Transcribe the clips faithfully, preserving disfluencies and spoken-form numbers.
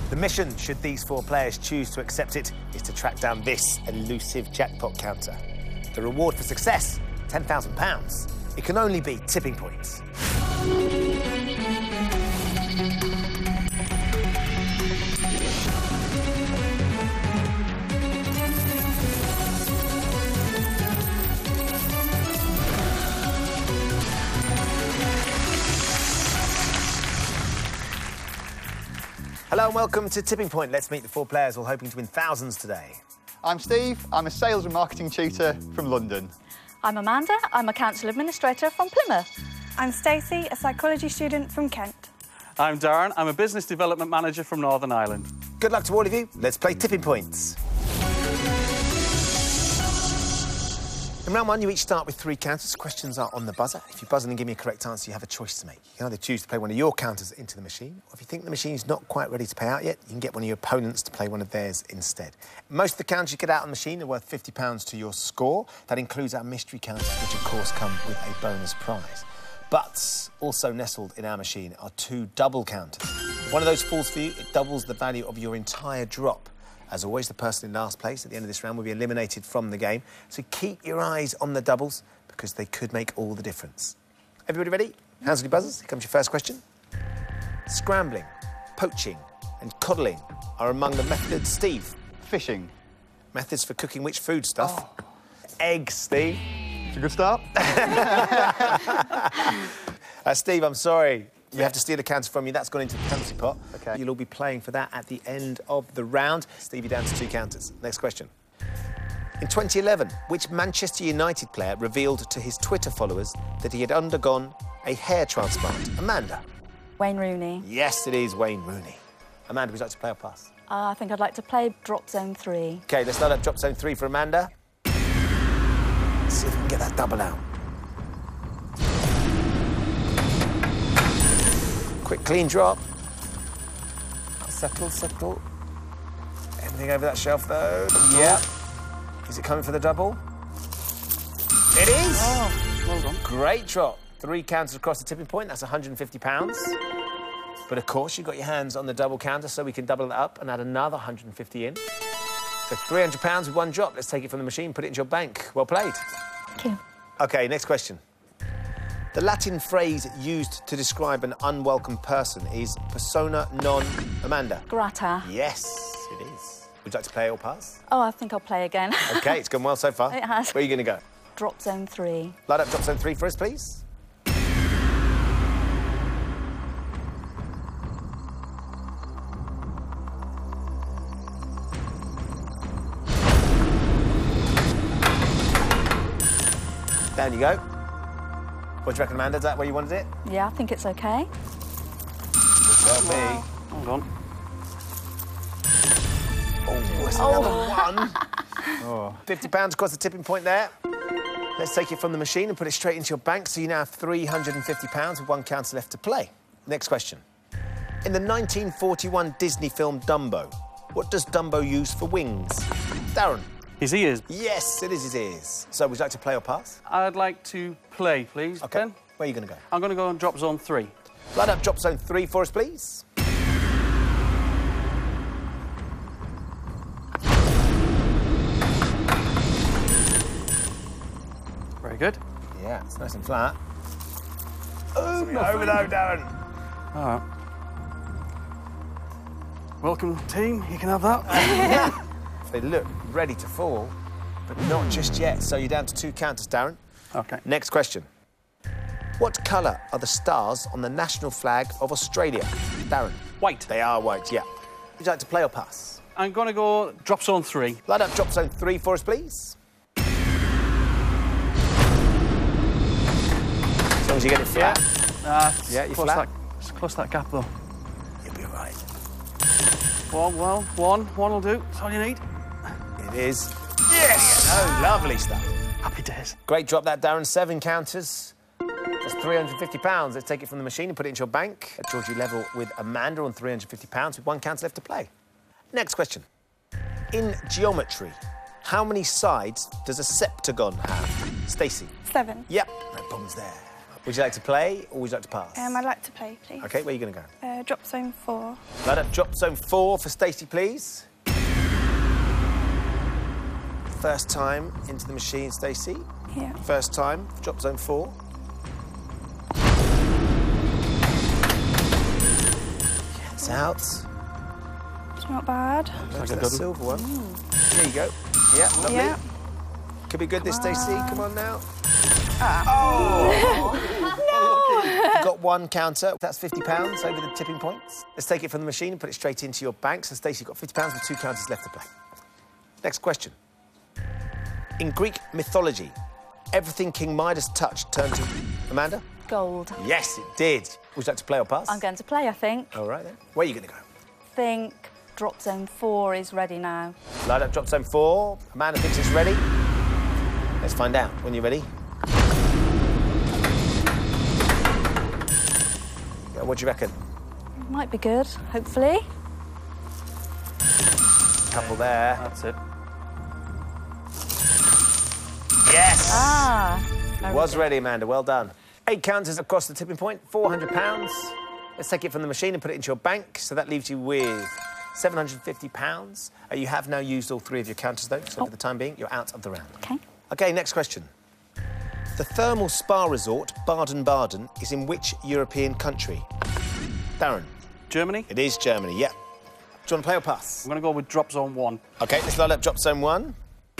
The mission, should these four players choose to accept it, is to track down this elusive jackpot counter. The reward for success, ten thousand pounds. It can only be tipping points. Hello and welcome to Tipping Point. Let's meet the four players all hoping to win thousands today. I'm Steve. I'm a sales and marketing tutor from London. I'm Amanda. I'm a council administrator from Plymouth. I'm Stacey, a psychology student from Kent. I'm Darren. I'm a business development manager from Northern Ireland. Good luck to all of you. Let's play Tipping Points. In round one, you each start with three counters. Questions are on the buzzer. If you buzz in and give me a correct answer, you have a choice to make. You can either choose to play one of your counters into the machine, or if you think the machine's not quite ready to pay out yet, you can get one of your opponents to play one of theirs instead. Most of the counters you get out on the machine are worth fifty pounds to your score. That includes our mystery counters, which of course come with a bonus prize. But also nestled in our machine are two double counters. If one of those falls for you, it doubles the value of your entire drop. As always, the person in last place at the end of this round will be eliminated from the game. So keep your eyes on the doubles, because they could make all the difference. Everybody ready? Hands on your buzzers. Here comes your first question. Scrambling, poaching and coddling are among the methods, Steve. Fishing. Methods for cooking which food stuff? Oh. Eggs, Steve. It's a good start. uh, Steve, I'm sorry. We have to steal a counter from you. That's gone into the penalty pot. OK. You'll all be playing for that at the end of the round. Steve, you're down to two counters. Next question. In twenty eleven, which Manchester United player revealed to his Twitter followers that he had undergone a hair transplant? Amanda. Wayne Rooney. Yes, it is Wayne Rooney. Amanda, would you like to play or pass? Uh, I think I'd like to play Drop Zone three. OK, let's start up Drop Zone three for Amanda. Let's see if we can get that double out. Quick, clean drop. Settle, settle. Anything over that shelf, though? Yeah. Is it coming for the double? It is! Oh, well done. Great drop. Three counters across the tipping point. That's one hundred and fifty pounds. But, of course, you've got your hands on the double counter, so we can double it up and add another one hundred and fifty in. So three hundred pounds with one drop. Let's take it from the machine, put it into your bank. Well played. Thank you. OK, next question. The Latin phrase used to describe an unwelcome person is persona non... Amanda? Grata. Yes, it is. Would you like to play or pass? Oh, I think I'll play again. OK, it's gone well so far. It has. Where are you going to go? Drop Zone three. Light up Drop Zone three for us, please. Down you go. What do you reckon, Amanda? Is that where you wanted it? Yeah, I think it's OK. Could well be. Hold on. Oh, it's Oh. another one. Oh. fifty pounds across the tipping point there. Let's take it from the machine and put it straight into your bank, so you now have three hundred and fifty pounds with one counter left to play. Next question. In the nineteen forty-one Disney film Dumbo, what does Dumbo use for wings? Darren. His ears. Yes, it is his ears. So, would you like to play or pass? I'd like to play, please, OK. Ben. Where are you going to go? I'm going to go on Drop Zone three. Light up Drop Zone three for us, please. Very good. Yeah, it's nice and flat. Oh, over though, Darren. All right. Welcome, team. You can have that. They look ready to fall, but not just yet. So you're down to two counters, Darren. OK. Next question. What colour are the stars on the national flag of Australia? Darren. White. They are white, yeah. Would you like to play or pass? I'm going to go Drop Zone three. Light up Drop Zone three for us, please. As long as you get it flat. Uh, Yeah, you're close flat. That, just close that gap, though. You'll be all right. One, well, one. One will do. That's all you need. It is. Yes! Oh, lovely stuff. Happy days. Great drop that, Darren. Seven counters. That's three hundred and fifty pounds. Let's take it from the machine and put it into your bank. At Georgie level with Amanda on three hundred and fifty pounds with one counter left to play. Next question. In geometry, how many sides does a septagon have? Stacey. Seven. Yep. No problems there. No Would you like to play or would you like to pass? Um, I'd like to play, please. OK, where are you going to go? Uh, drop zone four. Light up drop zone four for Stacey, please. First time into the machine, Stacey. Yeah. First time, drop zone four. It's out. It's not bad. There's that silver one. Mm. There you go. Yeah, lovely. Yeah. Could be good, this, Stacey. Come on now. Ah. Oh! No! You've got one counter. That's fifty pounds over the tipping points. Let's take it from the machine and put it straight into your bank. So, Stacey, you've got fifty pounds with two counters left to play. Next question. In Greek mythology, everything King Midas touched turned to... Amanda? Gold. Yes, it did. Would you like to play or pass? I'm going to play, I think. All right, then. Where are you going to go? think drop zone four is ready now. Light up drop zone four. Amanda thinks it's ready. Let's find out when you're ready. Yeah, what do you reckon? Might be good, hopefully. Couple there. That's it. Yes! Ah. It was ready, Amanda. Well done. Eight counters across the tipping point, four hundred pounds. Let's take it from the machine and put it into your bank. So that leaves you with seven hundred fifty pounds. Uh, you have now used all three of your counters, though, so oh. for the time being, you're out of the round. OK. OK, next question. The thermal spa resort, Baden-Baden, is in which European country? Darren? Germany? It is Germany, yeah. Do you want to play or pass? I'm going to go with drop zone one. OK, let's light up drop zone one.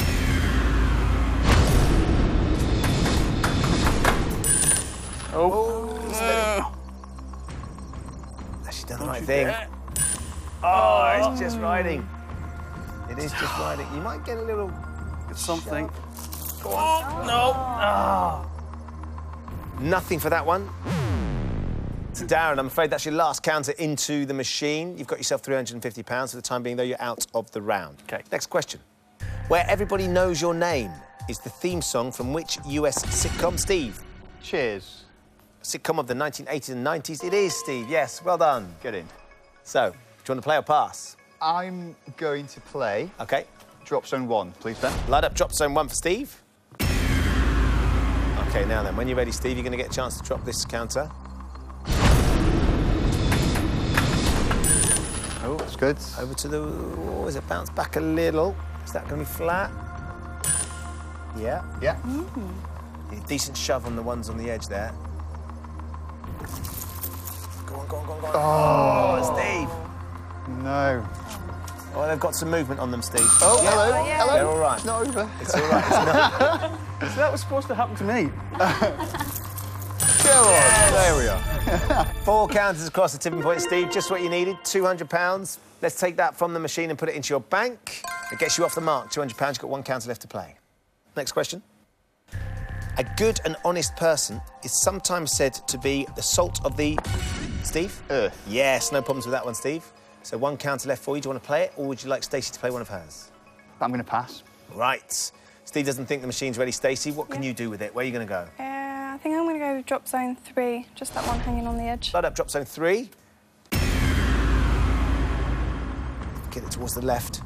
Oh. Uh. Actually done the right thing. Oh, it's just riding. It is just riding. You might get a little... Something. Go on. No. Oh. Nothing for that one. So, Darren, I'm afraid that's your last counter into the machine. You've got yourself three hundred fifty pounds for the time being, though you're out of the round. OK. Next question. Where Everybody Knows Your Name is the theme song from which U S sitcom, Steve? Cheers. Sitcom of the nineteen eighties and nineties. It is, Steve, yes. Well done. Get in. So, do you want to play or pass? I'm going to play OK. drop zone one, please, Ben. Light up drop zone one for Steve. OK, now then, when you're ready, Steve, you're going to get a chance to drop this counter. Oh, that's good. Over to the... Oh, is it bounced back a little? Is that going to be flat? Yeah. Yeah. A decent shove on the ones on the edge there. Go on, go on, go on, go on. Oh, oh Steve. No. Oh, they've got some movement on them, Steve. Oh, yeah. hello. Oh, yeah. Hello. They're all right. It's not over. It's all right. It's not... So that was supposed to happen to me. Go on. There we are. Four counters across the tipping point, Steve. Just what you needed, two hundred pounds. Let's take that from the machine and put it into your bank. It gets you off the mark, two hundred pounds. You've got one counter left to play. Next question. A good and honest person is sometimes said to be the salt of the... Steve? Earth. Yes, no problems with that one, Steve. So one counter left for you. Do you want to play it, or would you like Stacey to play one of hers? I'm going to pass. Right. Steve doesn't think the machine's ready. Stacey, what can Yeah. you do with it? Where are you going to go? Uh, I think I'm going to go with drop zone three, just that one hanging on the edge. Light up drop zone three. Get it towards the left.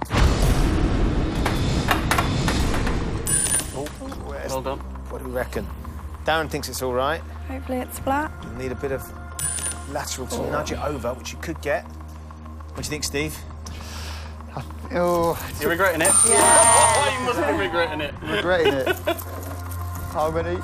Oh, where's... Well done. What do we reckon? Darren thinks it's all right. Hopefully it's flat. You need a bit of lateral to oh. nudge it over, which you could get. What do you think, Steve? Oh, You're regretting it? Yeah. You must be regretting it. regretting it. How many?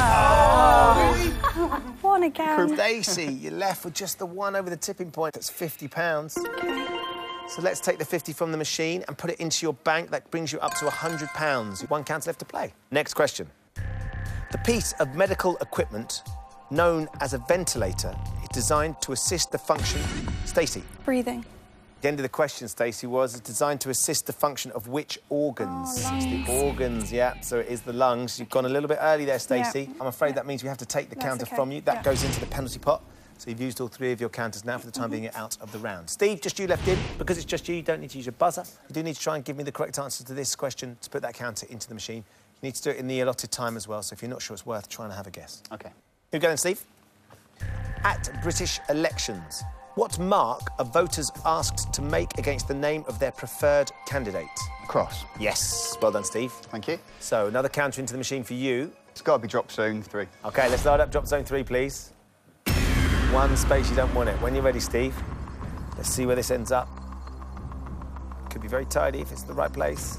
Oh. One again. Stacey, you're left with just the one over the tipping point. That's fifty pounds. Okay. So let's take the fifty from the machine and put it into your bank. That brings you up to one hundred pounds. One counter left to play. Next question. The piece of medical equipment known as a ventilator is designed to assist the function... Stacey. Breathing. The end of the question, Stacey, was it's designed to assist the function of which organs? Oh, it's the organs, yeah. So it is the lungs. You've gone a little bit early there, Stacey. Yeah. I'm afraid yeah. that means we have to take the That's counter okay. from you. That yeah. goes into the penalty pot. So you've used all three of your counters now. For the time mm-hmm. being, you're out of the round. Steve, just you left in. Because it's just you, you don't need to use your buzzer. You do need to try and give me the correct answer to this question to put that counter into the machine. You need to do it in the allotted time as well. So if you're not sure, it's worth trying to have a guess. OK. Here we go then, Steve. At British elections, what mark are voters asked to make against the name of their preferred candidate? Cross. Yes. Well done, Steve. Thank you. So, another counter into the machine for you. It's got to be drop zone three. OK, let's load up drop zone three, please. One space, you don't want it. When you're ready, Steve, let's see where this ends up. Could be very tidy if it's the right place.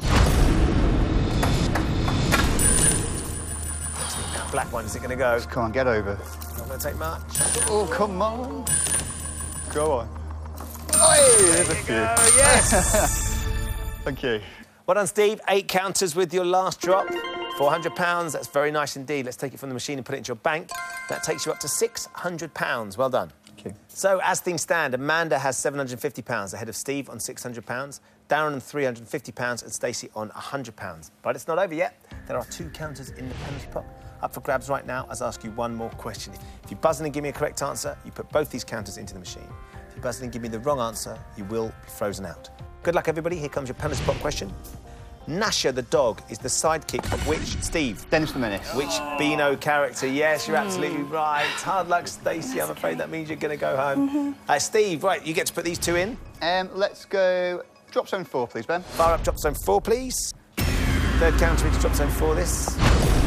Black one, is it going to go? Just can't get over. Not going to take much. Oh, come on. Go on. Oh, there you go, yes! Thank you. Well done, Steve. Eight counters with your last drop. four hundred pounds, that's very nice indeed. Let's take it from the machine and put it into your bank. That takes you up to six hundred pounds. Well done. Thank you. So, as things stand, Amanda has seven hundred fifty pounds ahead of Steve on six hundred pounds, Darren on three hundred fifty pounds and Stacey on one hundred pounds. But it's not over yet. There are two counters in the penalty pot up for grabs right now as I ask you one more question. If you buzz in and give me a correct answer, you put both these counters into the machine. If you buzz in and give me the wrong answer, you will be frozen out. Good luck, everybody. Here comes your penalty pot question. Nasha the dog is the sidekick of which, Steve? Dennis the Menace. Which Beano character? Yes, you're absolutely right. Hard luck, Stacey. I'm afraid that means you're going to go home. Mm-hmm. uh, Steve, right, you get to put these two in. Um, let's go drop zone four, please, Ben. Fire up drop zone four, please. Third counter into drop zone four, this.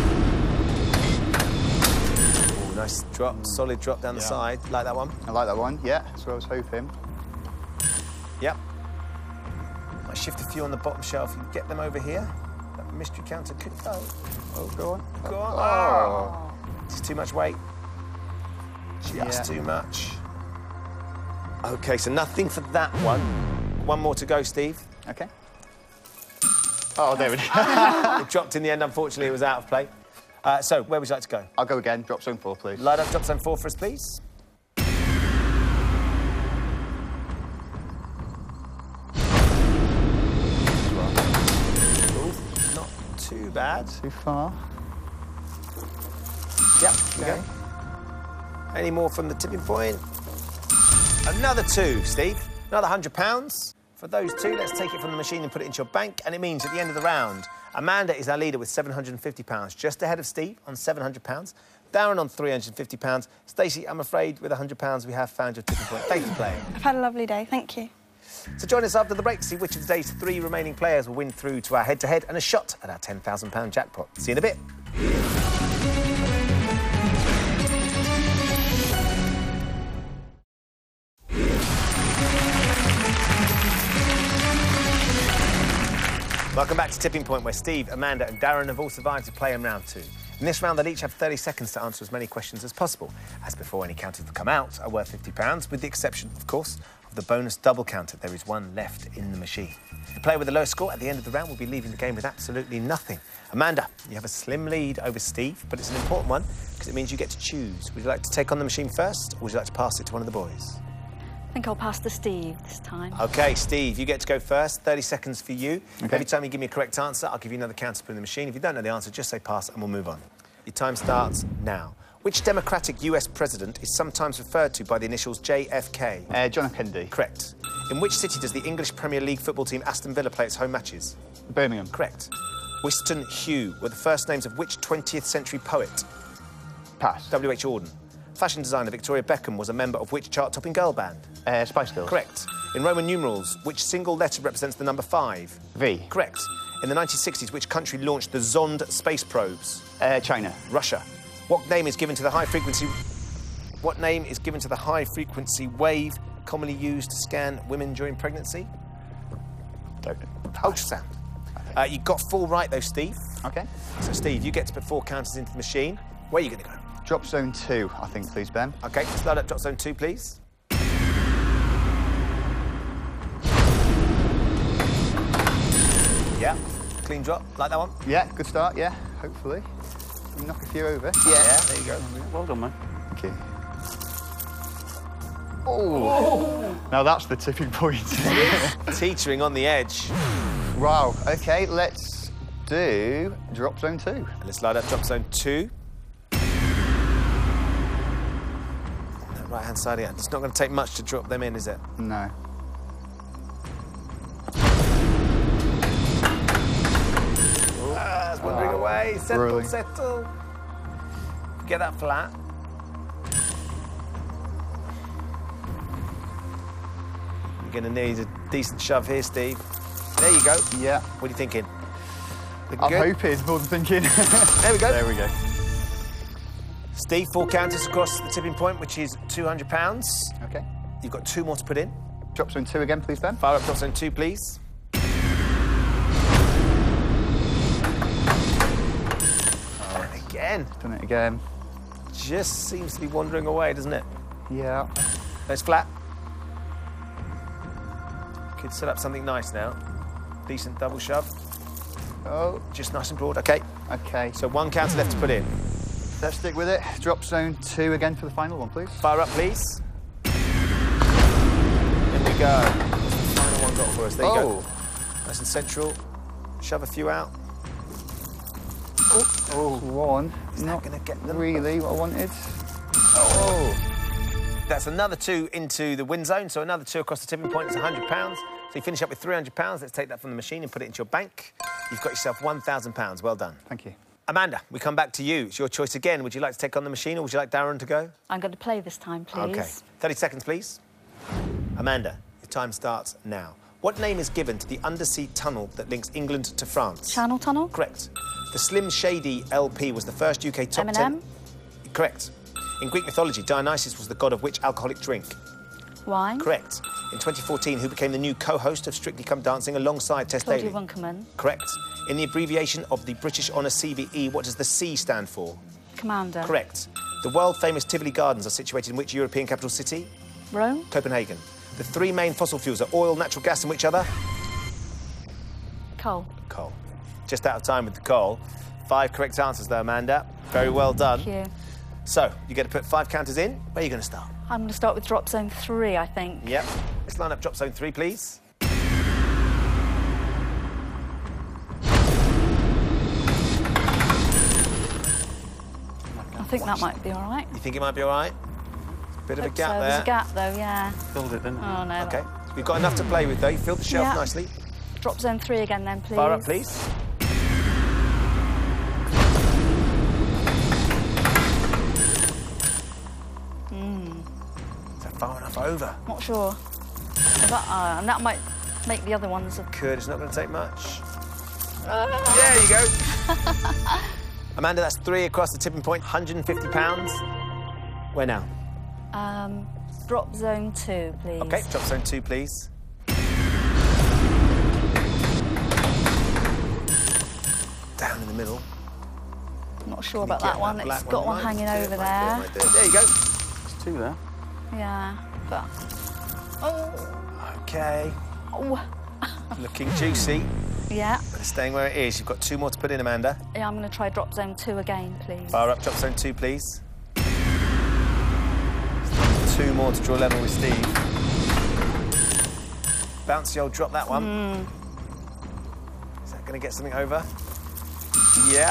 Ooh, nice drop, solid drop down the Yeah. side. Like that one? I like that one, yeah. That's what I was hoping. Yep. Might shift a few on the bottom shelf and get them over here. That mystery counter could go. Oh, go on. Go on. Oh. It's too much weight. Just Yeah. too much. OK, so nothing for that one. One more to go, Steve. OK. Oh, there it is. It dropped in the end, unfortunately, it was out of play. Uh, so, where would you like to go? I'll go again. Drop zone four, please. Light up drop zone four for us, please. Ooh, not too bad. Too far. Yep, there we go. Any more from the tipping point? Another two, Steve. Another one hundred pounds. For those two, let's take it from the machine and put it into your bank. And it means at the end of the round, Amanda is our leader with seven hundred fifty pounds, just ahead of Steve on seven hundred pounds. Darren on three hundred fifty pounds. Stacey, I'm afraid, with one hundred pounds, we have found your tipping point. Thank you for playing. I've had a lovely day, thank you. So join us after the break to see which of today's three remaining players will win through to our head-to-head and a shot at our ten thousand pound jackpot. See you in a bit. Welcome back to Tipping Point, where Steve, Amanda and Darren have all survived to play in round two. In this round, they'll each have thirty seconds to answer as many questions as possible. As before, any counters that come out are worth fifty pounds, with the exception, of course, of the bonus double counter. There is one left in the machine. The player with the lowest score at the end of the round will be leaving the game with absolutely nothing. Amanda, you have a slim lead over Steve, but it's an important one because it means you get to choose. Would you like to take on the machine first, or would you like to pass it to one of the boys? I think I'll pass to Steve this time. OK, Steve, you get to go first. thirty seconds for you. Okay. Every time you give me a correct answer, I'll give you another counter to put in the machine. If you don't know the answer, just say pass and we'll move on. Your time starts now. Which Democratic U S president is sometimes referred to by the initials J F K? Uh, John F. Kennedy. Correct. In which city does the English Premier League football team Aston Villa play its home matches? Birmingham. Correct. Wystan Hugh were the first names of which twentieth century poet? Pass. W H Auden. Fashion designer Victoria Beckham was a member of which chart-topping girl band? Uh, Spice Girls. Correct. In Roman numerals, which single letter represents the number five? V. Correct. In the nineteen sixties, which country launched the Zond space probes? Uh, China. Russia. What name is given to the high-frequency... What name is given to the high-frequency wave commonly used to scan women during pregnancy? Don't know. Ultrasound. Uh, you got full right, though, Steve. OK. So, Steve, you get to put four counters into the machine. Where are you going to go? Drop zone two, I think, please, Ben. OK, let's load up drop zone two, please. Yeah, clean drop, like that one. Yeah, good start, yeah, hopefully. You knock a few over. Yeah, yeah, there you go. Well done, man. Thank you. Oh. Now that's the tipping point. Teetering on the edge. Wow, OK, let's do drop zone two. Let's load up drop zone two. Right hand side again. It's not going to take much to drop them in, is it? No. Ah, it's wandering away. Settle, Really? settle. Get that flat. You're going to need a decent shove here, Steve. There you go. Yeah. What are you thinking? Looking I'm good. hoping more than thinking. There we go. There we go. Steve, four counters across the tipping point, which is two hundred pounds. Okay. You've got two more to put in. Drop zone two again, please, Ben. Fire up drop zone two, please. And again. Done it again. Just seems to be wandering away, doesn't it? Yeah. It's flat. Could set up something nice now. Decent double shove. Oh. Just nice and broad. Okay. Okay. So one counter left to put in. Let's stick with it. Drop zone two again for the final one, please. Fire up, please. In we go. What's the final one got for us? There you Oh. go. Nice and central. Shove a few out. Oh, one. Is that Not gonna get them? really what I wanted. Oh. That's another two into the win zone, so another two across the tipping point. It's one hundred pounds. So you finish up with three hundred pounds. Let's take that from the machine and put it into your bank. You've got yourself one thousand pounds. Well done. Thank you. Amanda, we come back to you. It's your choice again. Would you like to take on the machine or would you like Darren to go? I'm going to play this time, please. OK. thirty seconds, please. Amanda, your time starts now. What name is given to the undersea tunnel that links England to France? Channel Tunnel? Correct. The Slim Shady L P was the first U K top M and ten... M? Correct. In Greek mythology, Dionysus was the god of which alcoholic drink? Wine? Correct. In twenty fourteen, who became the new co-host of Strictly Come Dancing alongside Tess Claudia Daly? Winkleman. Correct. In the abbreviation of the British Honour C V E, what does the C stand for? Commander. Correct. The world-famous Tivoli Gardens are situated in which European capital city? Rome? Copenhagen. The three main fossil fuels are oil, natural gas, and which other? Coal. Coal. Just out of time with the coal. Five correct answers, though, Amanda. Very well done. Thank you. So, you get to put five counters in. Where are you going to start? I'm going to start with drop zone three, I think. Yep. Let's line up drop zone three, please. I think that might be all right. You think it might be all right? Bit of a Hope gap so. there. There's a gap, though, yeah. Filled it, didn't you? Oh, no. OK. We've got enough to play with, though. You filled the shelf Yeah. nicely. Drop zone three again, then, please. Fire up, please. Mm. Is that far enough over? Not sure. That, uh, and that might make the other ones... Good. It's not going to take much. There you go. Amanda, that's three across the tipping point. one hundred fifty pounds. Where now? Um, drop zone two, please. OK, drop zone two, please. Down in the middle. Not sure Can you about get that one. that It's black got one? one You might hanging do it, over might do it, there. might do it. There you go. There's two there. Yeah, but... Oh. OK. Oh. Looking juicy. Yeah. But it's staying where it is. You've got two more to put in, Amanda. Yeah, I'm going to try drop zone two again, please. Fire up, drop zone two, please. Two more to draw level with Steve. Bouncy old drop that one. Mm. Is that going to get something over? Yeah.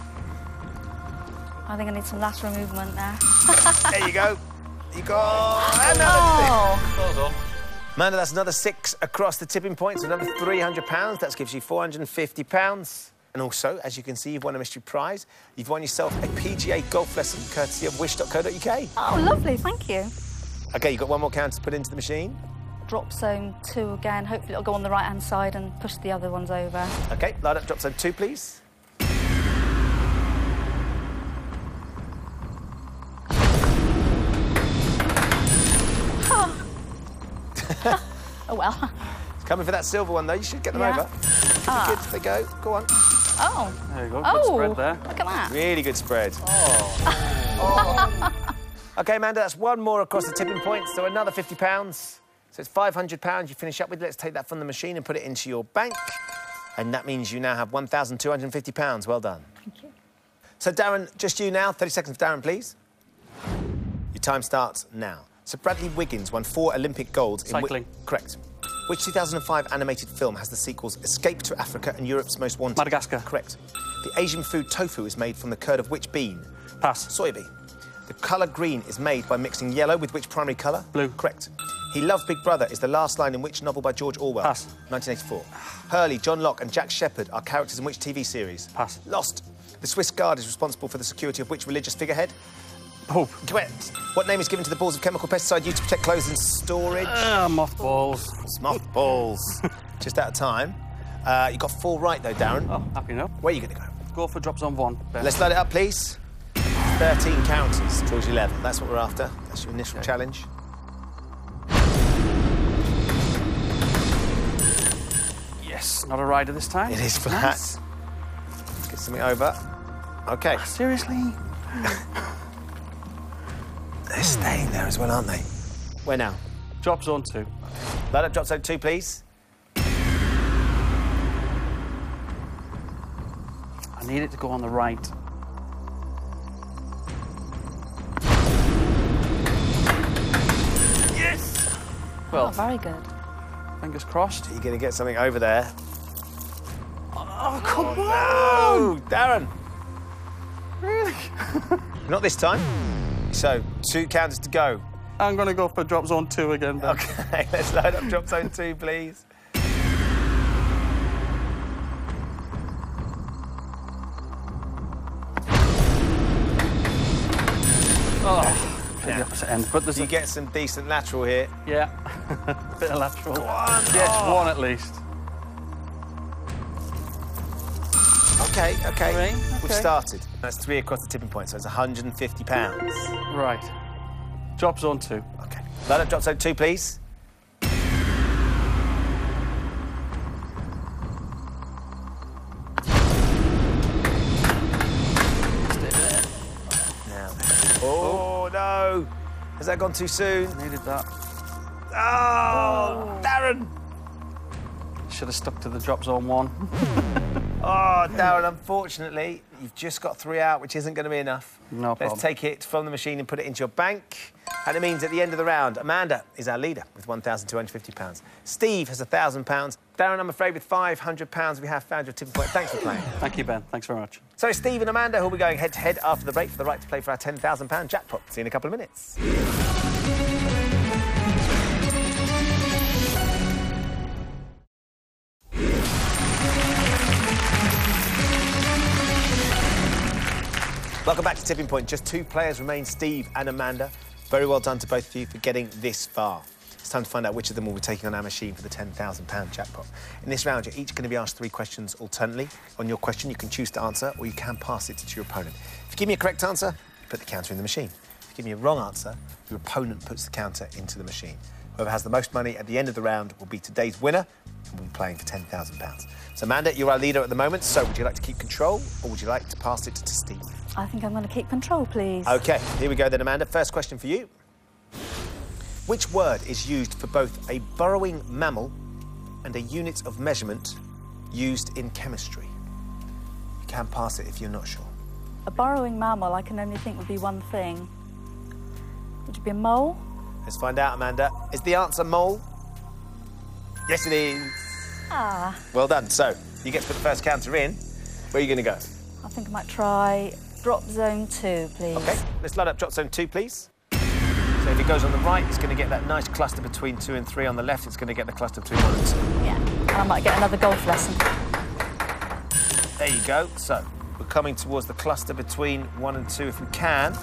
I think I need some lateral movement there. There you go. You got another Oh. Well done. six. Amanda, that's another six across the tipping point, so another three hundred pounds. That gives you four hundred fifty pounds. And also, as you can see, you've won a mystery prize. You've won yourself a P G A golf lesson courtesy of wish dot co dot U K. Oh, lovely, thank you. OK, you've got one more counter to put into the machine. Drop zone two again. Hopefully it'll go on the right-hand side and push the other ones over. OK, line up drop zone two, please. Oh, well. It's coming for that silver one, though. You should get them Yeah. over. Ah. Good, they go. Go on. Oh. There you go. Good Oh, spread there. look at that. Really good spread. Oh. OK, Amanda, that's one more across the tipping point, so another fifty pounds. So it's five hundred pounds you finish up with. Let's take that from the machine and put it into your bank. And that means you now have one thousand two hundred fifty pounds. Well done. Thank you. So, Darren, just you now. thirty seconds for Darren, please. Your time starts now. So Bradley Wiggins won four Olympic golds in... Cycling. Whi- correct. Which two thousand five animated film has the sequels Escape to Africa and Europe's Most Wanted? Madagascar. Correct. The Asian food tofu is made from the curd of which bean? Pass. Soybean. The colour green is made by mixing yellow with which primary colour? Blue. Correct. He loved Big Brother is the last line in which novel by George Orwell? Pass. nineteen eighty-four. Hurley, John Locke and Jack Shepherd are characters in which T V series? Pass. Lost. The Swiss Guard is responsible for the security of which religious figurehead? Pope. Correct. What name is given to the balls of chemical pesticide used to protect clothes in storage? Ah, mothballs. Mothballs. Just out of time. Uh, you got four right, though, Darren. Oh, happy now. Where are you going to go? Go for drop zone one. Ben. Let's load it up, please. thirteen counters towards your level. That's what we're after. That's your initial Okay. challenge. Yes, not a rider this time. It is flat. Nice. Let's get something over. OK. Seriously? They're staying there as well, aren't they? Where now? Drop zone two. Load up drop zone two, please. I need it to go on the right. Yes! Well, Oh, very good. fingers crossed. You're going to get something over there. Oh, come on! Oh, Darren. Really? Not this time. So, two counters to go. I'm going to go for drop zone two again, Ben. OK, let's load up drop zone two, please. Oh, hit the opposite end. But there's You a... get some decent lateral here. Yeah. Bit of lateral. Go on. Yes, Oh. one at least. OK, OK. Three, We've okay. started. That's three across the tipping point, so it's one hundred and fifty pounds. Right. Drop zone two. OK. Load up drop zone two, please. Stay there. Now. Oh, no. Has that gone too soon? Needed that. Oh, Darren. Should have stuck to the drop zone one. Oh, Darren, unfortunately, you've just got three out, which isn't going to be enough. No Let's problem. take it from the machine and put it into your bank. And it means at the end of the round, Amanda is our leader with one thousand two hundred fifty pounds. Steve has one thousand pounds. Darren, I'm afraid, with five hundred pounds, we have found your tipping point. Thanks for playing. Thank you, Ben. Thanks very much. So, Steve and Amanda, who'll be going head-to-head after the break for the right to play for our ten thousand pound jackpot. See you in a couple of minutes. Welcome back to Tipping Point. Just two players remain, Steve and Amanda. Very well done to both of you for getting this far. It's time to find out which of them will be taking on our machine for the ten thousand pound jackpot. In this round, you're each going to be asked three questions alternately. On your question, you can choose to answer or you can pass it to your opponent. If you give me a correct answer, you put the counter in the machine. If you give me a wrong answer, your opponent puts the counter into the machine. Whoever has the most money at the end of the round will be today's winner and will be playing for ten thousand pounds. So, Amanda, you're our leader at the moment, so would you like to keep control or would you like to pass it to Steve? I think I'm going to keep control, please. OK, here we go then, Amanda. First question for you. Which word is used for both a burrowing mammal and a unit of measurement used in chemistry? You can pass it if you're not sure. A burrowing mammal, I can only think would be one thing. Would it be a mole? Let's find out, Amanda. Is the answer mole? Yes, it is. Ah, Well done. So, you get to put the first counter in. Where are you going to go? I think I might try drop zone two, please. OK, let's load up drop zone two, please. So if it goes on the right, it's going to get that nice cluster between two and three. On the left, it's going to get the cluster between one and two. Yeah, and I might get another golf lesson. There you go. So, we're coming towards the cluster between one and two if we can.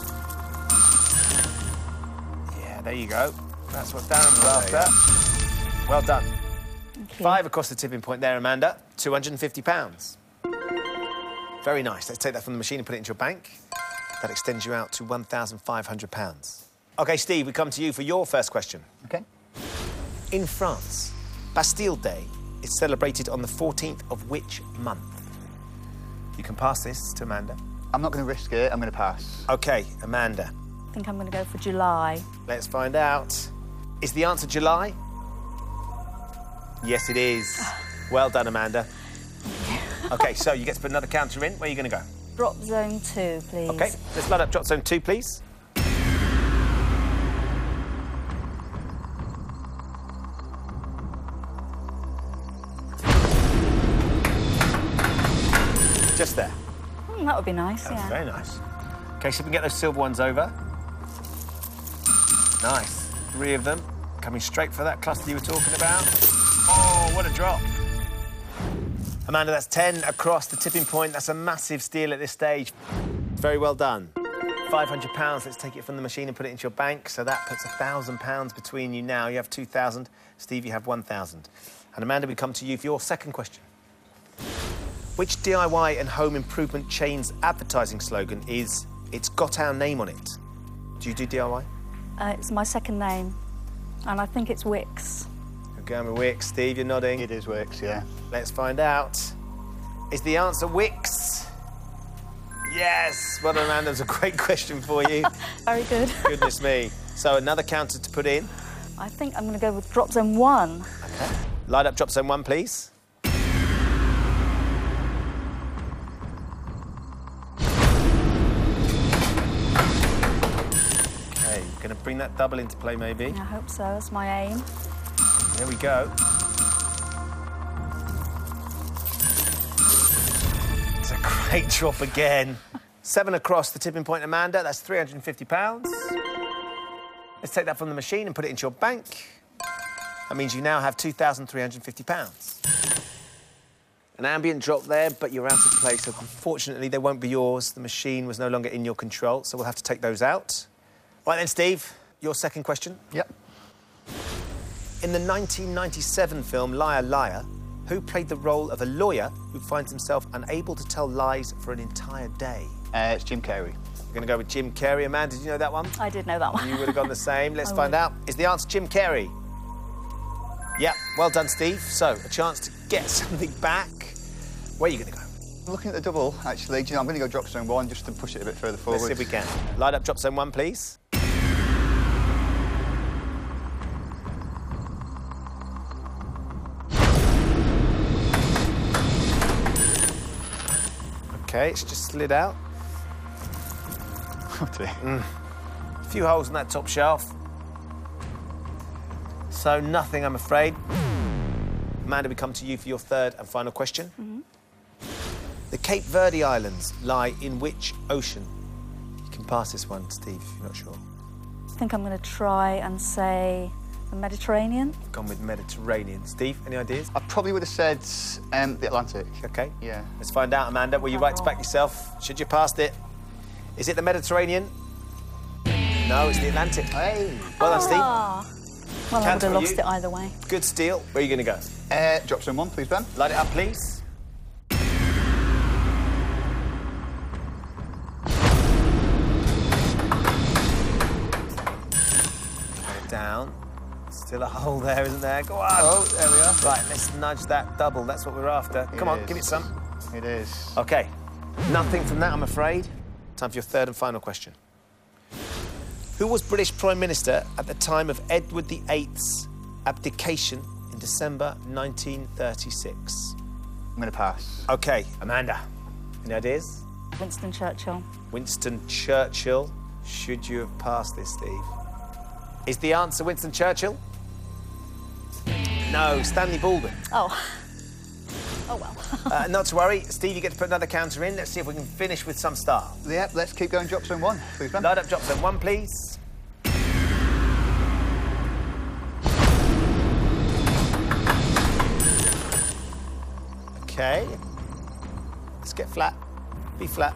Yeah, there you go. That's what Darren was after. Well done. Thank you. Five across the tipping point there, Amanda. two hundred and fifty pounds. Very nice. Let's take that from the machine and put it into your bank. That extends you out to one thousand five hundred pounds. OK, Steve, we come to you for your first question. OK. In France, Bastille Day is celebrated on the fourteenth of which month? You can pass this to Amanda. I'm not going to risk it. I'm going to pass. OK, Amanda, I think I'm going to go for July. let's find out. Is the answer July? Yes, it is. Well done, Amanda. OK, so you get to put another counter in. Where are you going to go? Drop zone two, please. OK, let's load up drop zone two, please. Just there. Mm, that would be nice, That was yeah. very nice. OK, so we can get those silver ones over. Nice. Three of them coming straight for that cluster you were talking about. Oh, what a drop. Amanda, that's ten across the tipping point. That's a massive steal at this stage. Very well done. five hundred pounds. Let's take it from the machine and put it into your bank. So that puts one thousand pounds between you now. You have two thousand. Steve, you have one thousand. And Amanda, we come to you for your second question. Which D I Y and home improvement chain's advertising slogan is, "It's got our name on it"? Do you do D I Y? Uh, it's my second name, and I think it's Wix. You're going with Wix. Steve, you're nodding. It is Wix, yeah. Let's find out. Is the answer Wix? Yes! Well done, Amanda. That was a great question for you. Very good. Goodness me. So another counter to put in. I think I'm going to go with drop zone one. Okay. Light up drop zone one, please. Okay, going to bring that double into play, maybe. I hope so. That's my aim. There we go. It's a great drop again. Seven across the tipping point, Amanda. That's three hundred and fifty pounds. Let's take that from the machine and put it into your bank. That means you now have two thousand three hundred and fifty pounds. An ambient drop there, but you're out of play, so unfortunately they won't be yours. The machine was no longer in your control, so we'll have to take those out. Right then, Steve, your second question. Yep. In the nineteen ninety-seven film Liar Liar, who played the role of a lawyer who finds himself unable to tell lies for an entire day? Uh, it's Jim Carrey. We're going to go with Jim Carrey. Amanda, did you know that one? I did know that one. You would have gone the same. Let's I find would. out. Is the answer Jim Carrey? Yeah, well done, Steve. So, a chance to get something back. Where are you going to go? I'm looking at the double, actually. Do you know, I'm going to go drop zone one just to push it a bit further forward. Let's see if we can. Light up drop zone one, please. Okay, it's just slid out. Oh, dear. Mm. A few holes in that top shelf. So nothing, I'm afraid. Amanda, we come to you for your third and final question. Mm-hmm. The Cape Verde Islands lie in which ocean? You can pass this one, Steve, if you're not sure. I think I'm going to try and say the Mediterranean. Gone with Mediterranean. Steve, any ideas? I probably would have said um, the Atlantic. Okay. Yeah. Let's find out, Amanda. Were you right to back yourself? Should you passed it? Is it the Mediterranean? No, it's the Atlantic. Hey. Well done, Steve. Ah. Well, I would Counter have for lost you. it either way. Good steal. Where are you going to go? Uh, drop zone one, please, Ben. Light it up, please. Put it down. Still a hole there, isn't there? Go on. Oh, there we are. Right, let's nudge that double. That's what we're after. It Come on, is. give it some. It is. OK. Nothing from that, I'm afraid. Time for your third and final question. Who was British Prime Minister at the time of Edward the Eighth's abdication in December nineteen thirty-six? I'm going to pass. OK, Amanda. Any ideas? Winston Churchill. Winston Churchill. Should you have passed this, Steve? Is the answer Winston Churchill? No, Stanley Baldwin. Oh. Oh, well. uh, not to worry. Steve, you get to put another counter in. Let's see if we can finish with some style. Yeah, let's keep going drop zone one, please, Ben. Light up drop zone one, please. OK. Let's get flat. Be flat.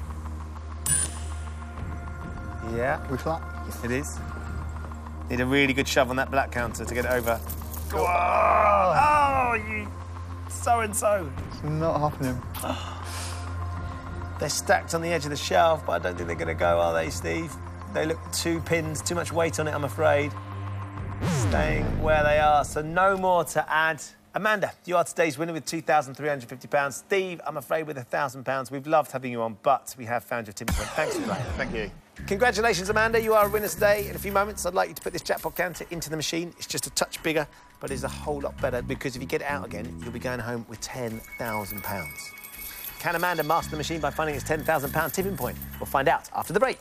Yeah. We flat? It is. Need a really good shove on that black counter to get it over. Go on! Oh, you so-and-so. It's not happening. They're stacked on the edge of the shelf, but I don't think they're going to go, are they, Steve? They look two pins, too much weight on it, I'm afraid. Staying where they are, so no more to add. Amanda, you are today's winner with two thousand three hundred and fifty pounds. Steve, I'm afraid with one thousand pounds. We've loved having you on, but we have found your tipping point. Thanks for playing. Thank you. Congratulations, Amanda. You are a winner today. In a few moments, I'd like you to put this jackpot counter into the machine. It's just a touch bigger, but it's a whole lot better because if you get it out again, you'll be going home with ten thousand pounds. Can Amanda master the machine by finding its ten thousand pound tipping point? We'll find out after the break.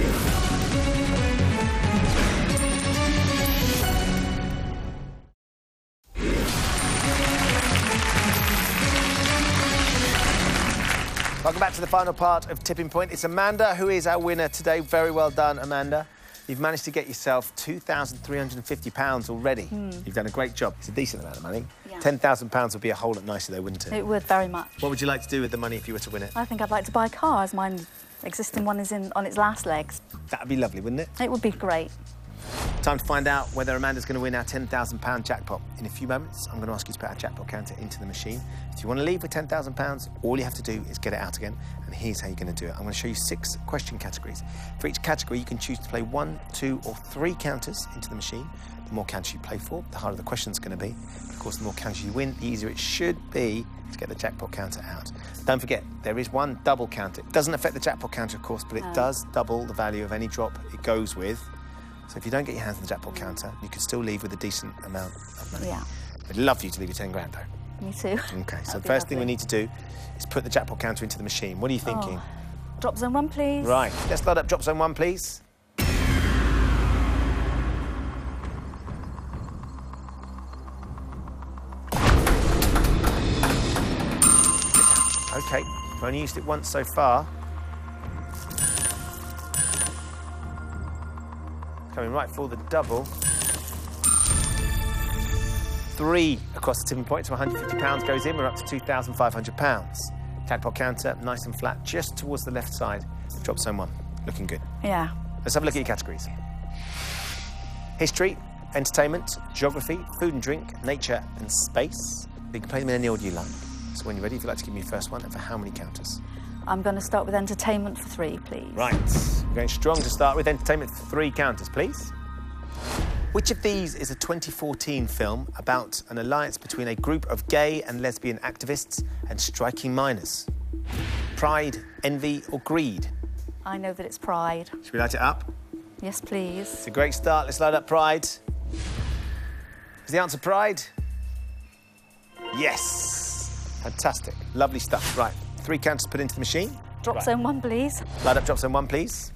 Welcome back to the final part of Tipping Point. It's Amanda who is our winner today. Very well done, Amanda. You've managed to get yourself two thousand three hundred and fifty pounds already. Mm. You've done a great job. It's a decent amount of money. Yeah. ten thousand pounds would be a whole lot nicer, though, wouldn't it? It would, very much. What would you like to do with the money if you were to win it? I think I'd like to buy a car, as my existing one is in on its last legs. That would be lovely, wouldn't it? It would be great. Time to find out whether Amanda's going to win our ten thousand pound jackpot. In a few moments, I'm going to ask you to put our jackpot counter into the machine. If you want to leave with ten thousand pounds, all you have to do is get it out again, and here's how you're going to do it. I'm going to show you six question categories. For each category, you can choose to play one, two, or three counters into the machine. The more counters you play for, the harder the question's going to be. Of course, the more counters you win, the easier it should be to get the jackpot counter out. Don't forget, there is one double counter. It doesn't affect the jackpot counter, of course, but it No. does double the value of any drop it goes with. So if you don't get your hands on the jackpot counter, you can still leave with a decent amount of money. Yeah. I'd love for you to leave with ten grand, though. Me too. OK, so That'd the be first thing we lovely. need to do is put the jackpot counter into the machine. What are you thinking? Oh. Drop zone one, please. Right, let's load up drop zone one, please. OK, I've only used it once so far. Coming right for the double. Three across the tipping point, so one hundred fifty pounds goes in. We're up to two thousand five hundred pounds. Jackpot counter, nice and flat, just towards the left side. Drop zone one, looking good. Yeah. Let's have a look at your categories. History, entertainment, geography, food and drink, nature and space. You can play them in any order you like. So when you're ready, if you'd like to give me your first one, and for how many counters? I'm going to start with entertainment for three, please. Right, we're going strong to start with. Entertainment for three counters, please. Which of these is a twenty fourteen film about an alliance between a group of gay and lesbian activists and striking miners? Pride, envy, or greed? I know that it's Pride. Should we light it up? Yes, please. It's a great start. Let's load up Pride. Is the answer Pride? Yes. Fantastic. Lovely stuff. Right, three counters put into the machine. Drop Right. zone one, please. Light up drop zone one, please.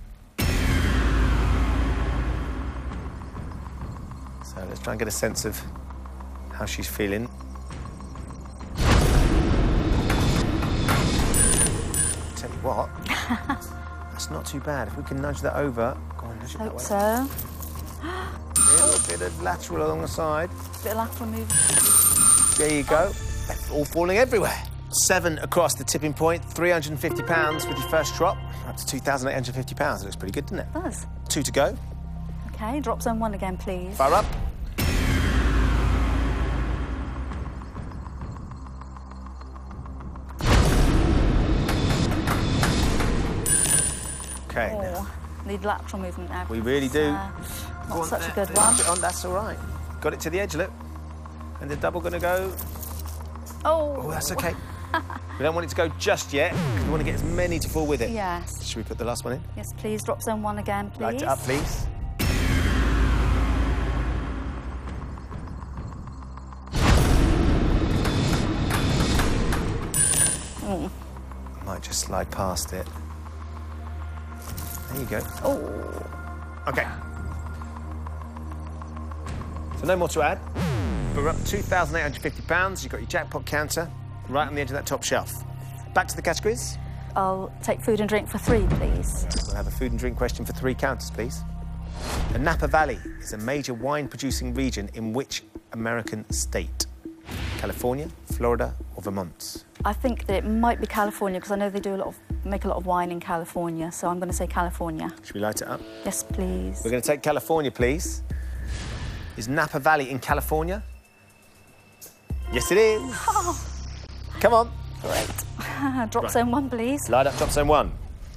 So let's try and get a sense of how she's feeling. Tell you what, that's not too bad. If we can nudge that over, go on, nudge it that Hope way. so. A little bit of lateral along the side. Bit of lateral move. There you go. They're all falling everywhere. Seven across the tipping point, three hundred and fifty pounds with your first drop. Up to two thousand eight hundred and fifty pounds. It looks pretty good, doesn't it? Does. Two to go. Okay, drop zone one again, please. Fire up. Okay, now, Oh, need lateral movement now. we really do. Uh, Go not on such there. a good There, one. push it on, that's all right. Got it to the edge, look. And the double going to go. Oh. Oh, that's okay. We don't want it to go just yet, because we want to get as many to fall with it. Yes. Should we put the last one in? Yes, please. Drop zone one again, please. Light it up, please. Mm. Might just slide past it. There you go. Oh. Okay. So no more to add. We're up to two thousand eight hundred and fifty pounds. You've got your jackpot counter right on the edge of that top shelf. Back to the categories. I'll take food and drink for three, please. We'll have a food and drink question for three counters, please. The Napa Valley is a major wine-producing region in which American state? California, Florida, or Vermont? I think that it might be California because I know they do a lot of make a lot of wine in California, so I'm going to say California. Should we light it up? Yes, please. We're going to take California, please. Is Napa Valley in California? Yes, it is. Oh. Come on. Great. Drop Right. zone one, please. Light up drop zone one.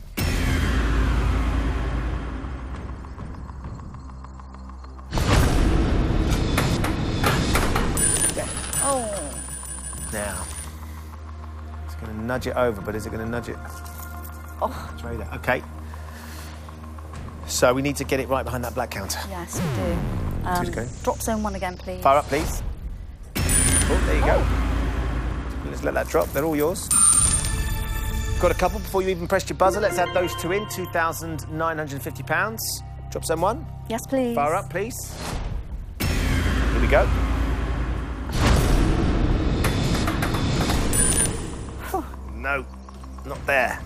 Yeah. Oh. Now, it's going to nudge it over, but is it going to nudge it? Oh. Straight there. Okay. So we need to get it right behind that black counter. Yes, we do. Um, Two's going. drop zone one again, please. Fire up, please. Oh, there you go. Let's let that drop. They're all yours. Got a couple before you even pressed your buzzer. Let's add those two in. two thousand nine hundred and fifty pounds. Drop zone one. Yes, please. Fire up, please. Here we go. No, not there.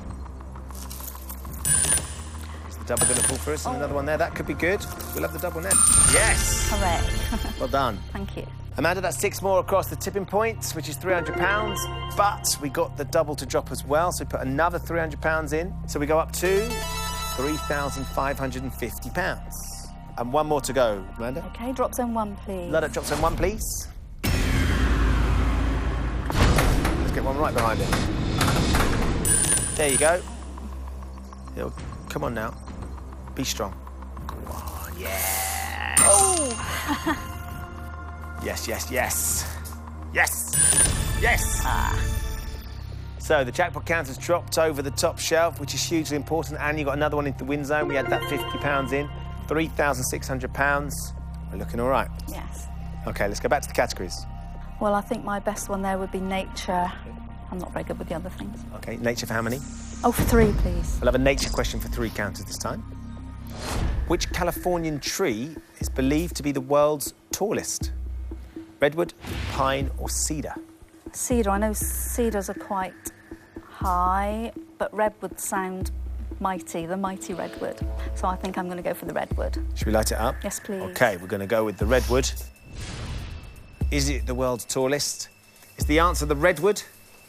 Is the double going to fall for us? And another one there. That could be good. We'll have the double net. Yes! Correct. Well done. Thank you. Amanda, that's six more across the tipping point, which is three hundred pounds. But we got the double to drop as well, so we put another three hundred pounds in. So we go up to three thousand five hundred and fifty pounds. And one more to go, Amanda. Okay, drop zone one, please. Load up drop zone one, please. Let's get one right behind it. There you go. It'll, come on now. Be strong. Go on, yeah. Oh! Yes, yes, yes. Yes! Yes! Ah. So the jackpot counter's dropped over the top shelf, which is hugely important, and you got another one into the win zone. We had that fifty pounds in, three thousand six hundred pounds. We're looking all right. Yes. OK, let's go back to the categories. Well, I think my best one there would be nature. I'm not very good with the other things. OK, nature for how many? Oh, for three, please. We'll have a nature question for three counters this time. Which Californian tree is believed to be the world's tallest? Redwood, pine, or cedar? Cedar. I know cedars are quite high, but redwood sound mighty, the mighty redwood. So I think I'm going to go for the redwood. Should we light it up? Yes, please. OK, we're going to go with the redwood. Is it the world's tallest? Is the answer the redwood?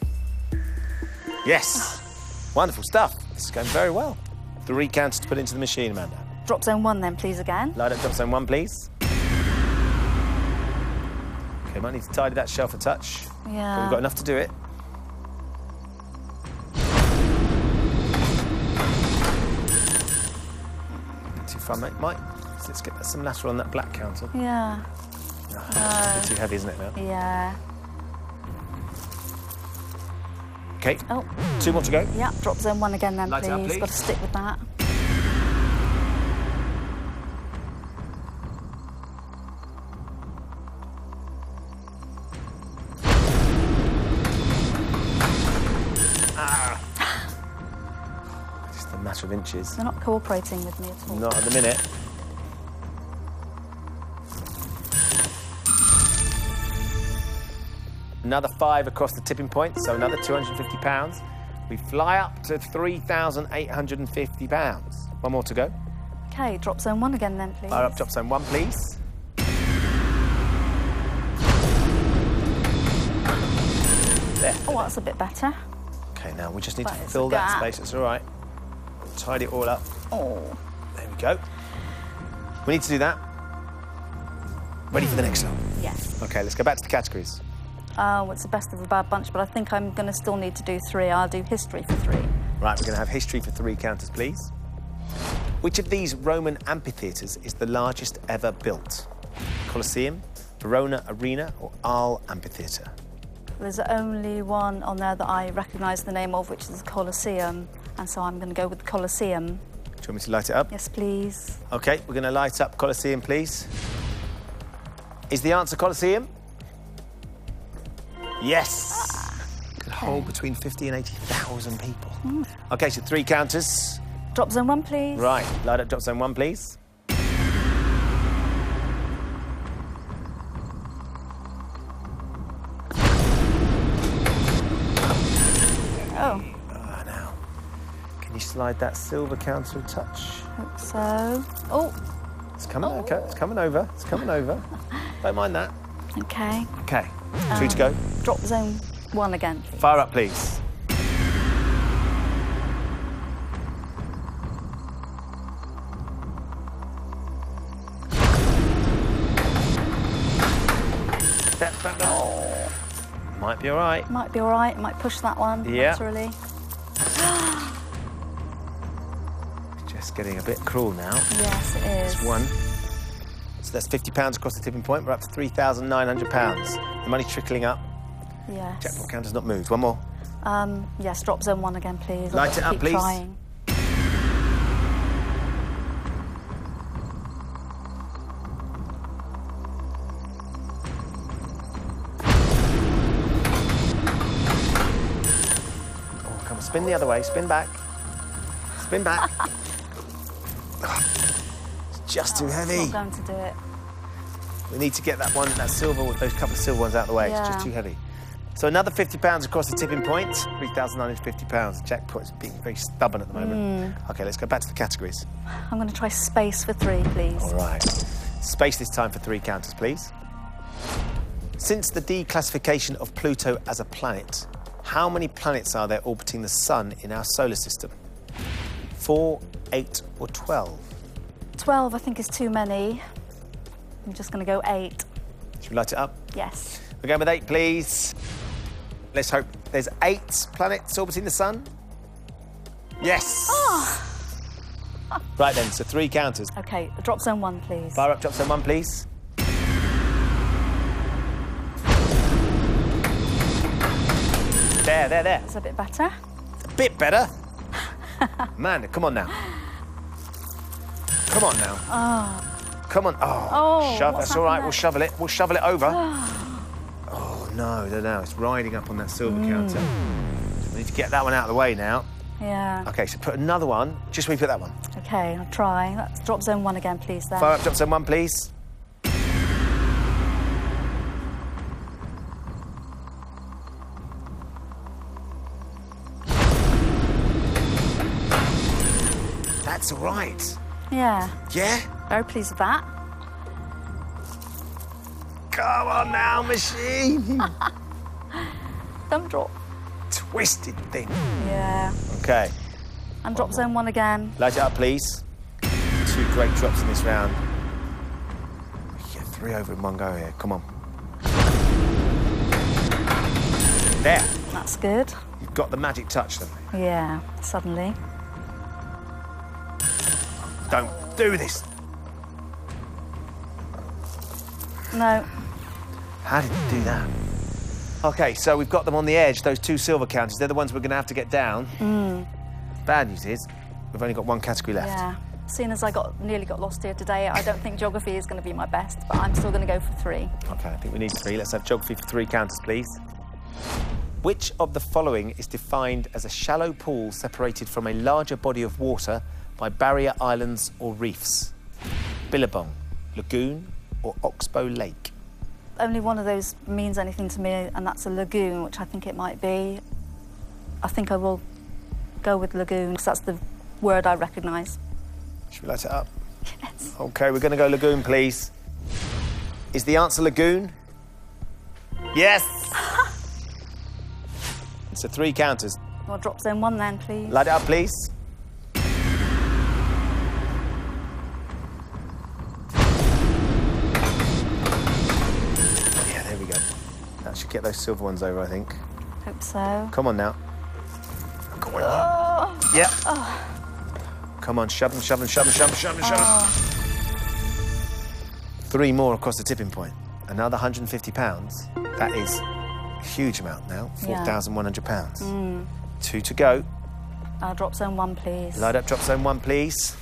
Yes. Wonderful stuff. This is going very well. Three counters to put into the machine, Amanda. Drop zone one then, please, again. Light up drop zone one, please. OK, might need to tidy that shelf a touch. Yeah. But we've got enough to do it. Too fun, mate. Mike, let's get some lateral on that black counter. Yeah. Oh, it's too heavy, isn't it, now? Yeah. OK, Oh. two more to go. Yeah, drop zone one again then, Light it up, please. please. Got to stick with that. Ah. Just a matter of inches. They're not cooperating with me at all. Not at the minute. Another five across the tipping point, so another two hundred and fifty pounds. We fly up to three thousand eight hundred and fifty pounds. One more to go. OK, drop zone one again then, please. Fire up drop zone one, please. There. Oh, that's a bit better. OK, now we just need But to it's fill a that gap. space. It's all right. Tidy it all up. Oh. There we go. We need to do that. Ready for the next one? Yes. OK, let's go back to the categories. Oh, it's the best of a bad bunch, but I think I'm going to still need to do three. I'll do history for three. Right, we're going to have history for three counters, please. Which of these Roman amphitheatres is the largest ever built? Colosseum, Verona Arena, or Arles Amphitheatre? There's only one on there that I recognise the name of, which is the Colosseum, and so I'm going to go with the Colosseum. Do you want me to light it up? Yes, please. OK, we're going to light up Colosseum, please. Is the answer Colosseum? Yes! Could hold between fifty and eighty thousand people. Mm. OK, so three counters. Drop zone one, please. Right, light up drop zone one, please. Oh, Ah, now. Can you slide that silver counter a touch? hope so. Oh, It's coming, okay, it's coming over, it's coming over. Don't mind that. OK. OK, two to go. Drop zone one again, please. Fire up, please. Step back. Oh. Might be all right. Might be all right. Might push that one Yeah. laterally. Just getting a bit cruel now. Yes, it is. That's one. So that's fifty pounds across the tipping point. We're up to three thousand nine hundred pounds. The money's trickling up. Yes. Jackpot counter's not moved. One more. Um, yes, drop zone one again, please. Light I've it got to up, keep please. Trying. Oh, come on, spin the other way. Spin back. Spin back. It's just too heavy. It's not going to do it. We need to get that one, that silver, those couple of silver ones out of the way. It's just Yeah. too heavy. So another fifty pounds across the tipping point. three thousand nine hundred fifty pounds. Jackpot's being very stubborn at the moment. Hmm. OK, let's go back to the categories. I'm going to try space for three, please. All right. Space this time for three counters, please. Since the declassification of Pluto as a planet, how many planets are there orbiting the Sun in our solar system? Four, eight, or twelve? twelve, I think, is too many. I'm just going to go eight. Should we light it up? Yes. We're going with eight, please. Let's hope there's eight planets orbiting the sun. Yes. Oh. Right then, so three counters. OK, drop zone one, please. Fire up, drop zone one, please. There, there, there. It's a bit better. A bit better. Man, come on now. Come on now. Oh. Come on. Oh, Oh, shove. what's That's all right. happened We'll there? shovel it. We'll shovel it over. Oh, no, no, no. It's riding up on that silver Mm. counter. We need to get that one out of the way now. Yeah. OK, so put another one. Just when we put that one. OK, I'll try. Let's drop zone one again, please, then. Fire up, drop zone one, please. That's all right. Yeah. Yeah? Very pleased with that. Come on now, machine. Thumb drop. Twisted thing. Yeah. OK. And drop zone one again. Light it up, please. Two great drops in this round. Get three over in one go here. Come on. There. That's good. You've got the magic touch, then. Yeah, suddenly. Don't do this. No. How did you do that? OK, so we've got them on the edge, those two silver counters. They're the ones we're going to have to get down. Mm. Bad news is, we've only got one category left. Yeah. Seeing as I got nearly got lost here today, I don't think geography is going to be my best, but I'm still going to go for three. OK, I think we need three. Let's have geography for three counters, please. Which of the following is defined as a shallow pool separated from a larger body of water by barrier islands or reefs? Billabong, lagoon, or Oxbow Lake? Only one of those means anything to me, and that's a lagoon, which I think it might be. I think I will go with lagoon, because that's the word I recognise. Should we light it up? Yes. OK, we're going to go lagoon, please. Is the answer lagoon? Yes! So three counters. Well, drop zone one then, please. Light it up, please. Yeah, there we go. That should get those silver ones over, I think. Hope so. Come on now. Come on. Oh. Yeah. Oh. Come on, shove them, shove them, shove them, shove them, shove them, shove them. Oh. Three more across the tipping point. Another one hundred and fifty pounds. That is a huge amount now. four thousand one hundred pounds. Mm. Two to go. I'll drop zone one, please. Light up, drop zone one, please.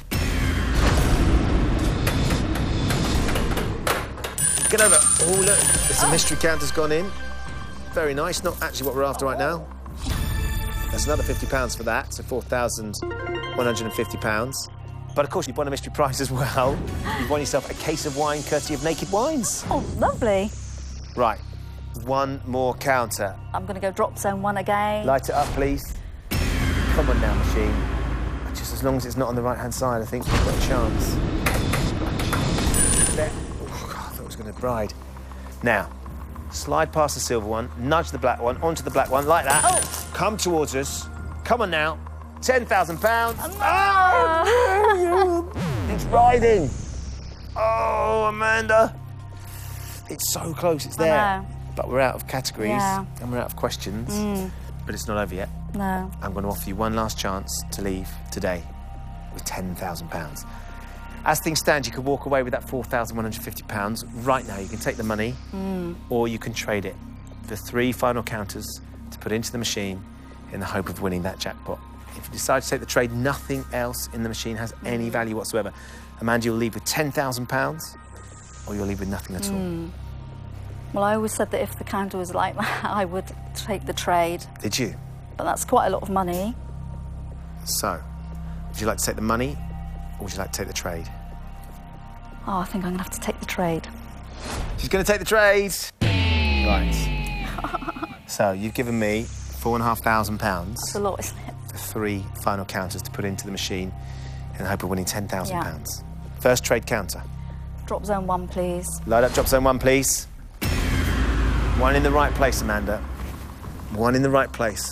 Get over. Oh, look. There's a mystery counter's gone in. Very nice. Not actually what we're after right now. That's another fifty pounds for that, so four thousand one hundred and fifty pounds. But of course, you've won a mystery prize as well. You've won yourself a case of wine courtesy of Naked Wines. Oh, lovely. Right. One more counter. I'm going to go drop zone one again. Light it up, please. Come on now, machine. Just as long as it's not on the right-hand side, I think we've got a chance. There. Oh, God, I thought it was going to bride. Now, slide past the silver one, nudge the black one, onto the black one, like that. Oh. Come towards us. Come on now. ten thousand pounds. Ah. Oh, it's riding. Oh, Amanda. It's so close, it's there. I know. But we're out of categories Yeah. and we're out of questions. Mm. But it's not over yet. No. I'm going to offer you one last chance to leave today with ten thousand pounds. As things stand, you could walk away with that four thousand one hundred and fifty pounds right now. You can take the money Mm. or you can trade it for three final counters to put into the machine in the hope of winning that jackpot. If you decide to take the trade, nothing else in the machine has any value whatsoever. Amanda, you'll leave with ten thousand pounds or you'll leave with nothing at all. Mm. Well, I always said that if the counter was like that, I would take the trade. Did you? But that's quite a lot of money. So, would you like to take the money or would you like to take the trade? Oh, I think I'm going to have to take the trade. She's going to take the trade. Right. So, you've given me four and a half thousand pounds. That's a lot, isn't it? For three final counters to put into the machine in the hope of winning ten thousand Yeah. pounds. First trade counter. Drop zone one, please. Light up, drop zone one, please. One in the right place, Amanda. One in the right place.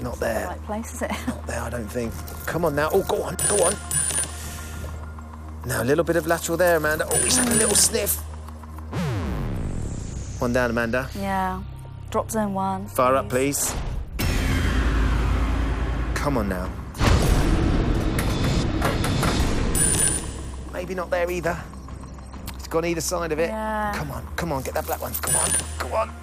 Not It's not the there. right place, is it? Not there, I don't think. Come on now. Oh, go on, go on. Now, a little bit of lateral there, Amanda. Oh, he's had a little sniff. One down, Amanda. Yeah. Drop zone one. Fire up, please. Come on now. Maybe not there either. It's gone either side of it. Yeah. Come on, come on, get that black one. Come on, come on.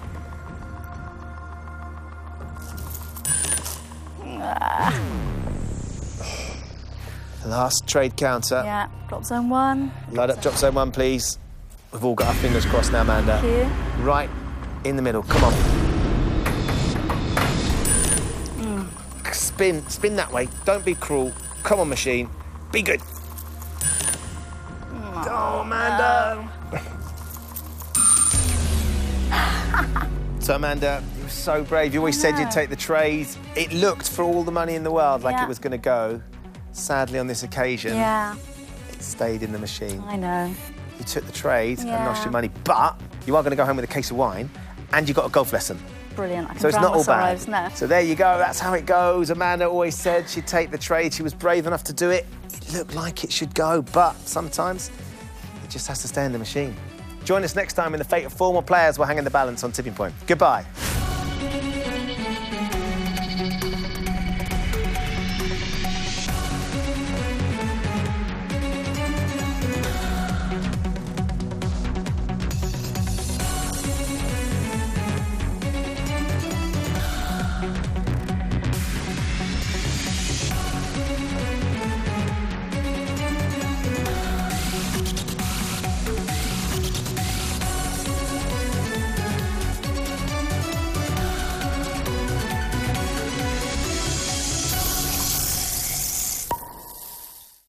Last trade counter. Yeah. Drop zone one. Light up drop zone one, please. We've all got our fingers crossed now, Amanda. Thank you. Right in the middle. Come on. Mm. Spin, spin that way. Don't be cruel. Come on, machine. Be good. Oh, Amanda. So, Amanda, you were so brave. You always said you'd take the trays. It looked, for all the money in the world, like Yeah. it was going to go. Sadly, on this occasion, Yeah. it stayed in the machine. I know. You took the trades and Yeah. lost your money, but you are going to go home with a case of wine and you got a golf lesson. Brilliant. I can So it's drown not my all bad. sorrows. No. So there you go. That's how it goes. Amanda always said she'd take the trade. She was brave enough to do it. It looked like it should go, but sometimes it just has to stay in the machine. Join us next time in the fate of four more players will hang in the balance on Tipping Point. Goodbye.